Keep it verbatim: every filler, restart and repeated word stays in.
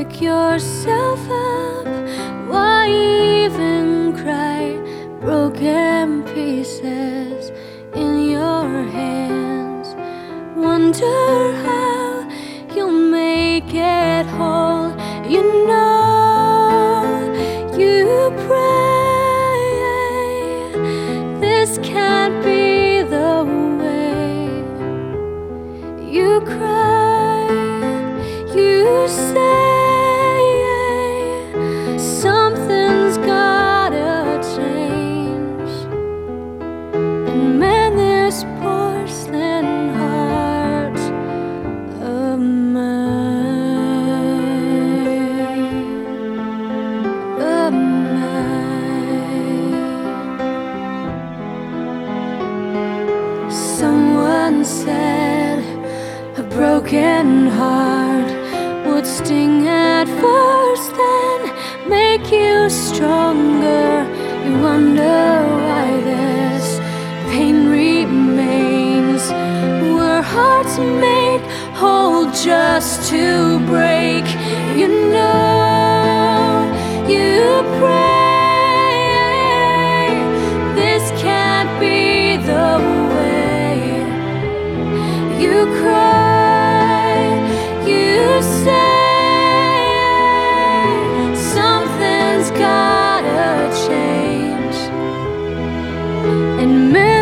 pick yourself up. Why even cry? Broken pieces in your hands. Wonder how you'll make it whole. You know you pray this can't be the way. You cry, you say something's gotta change. And man, this porcelain heart of mine, of mine. Someone said a broken heart would sting at first, then make you stronger. You wonder why this pain remains. Were hearts made whole just to break? You know you pray this can't be the way. You cry, you say something's gotta change. And